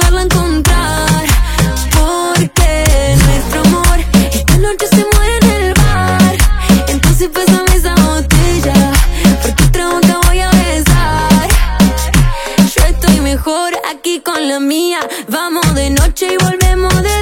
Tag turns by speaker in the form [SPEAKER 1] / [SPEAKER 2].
[SPEAKER 1] volverla a encontrar. Porque nuestro amor esta noche se muere en el bar. Entonces pésame esa botella, porque otra boca voy a besar. Yo estoy mejor aquí con la mía. Vamos de noche y volvemos de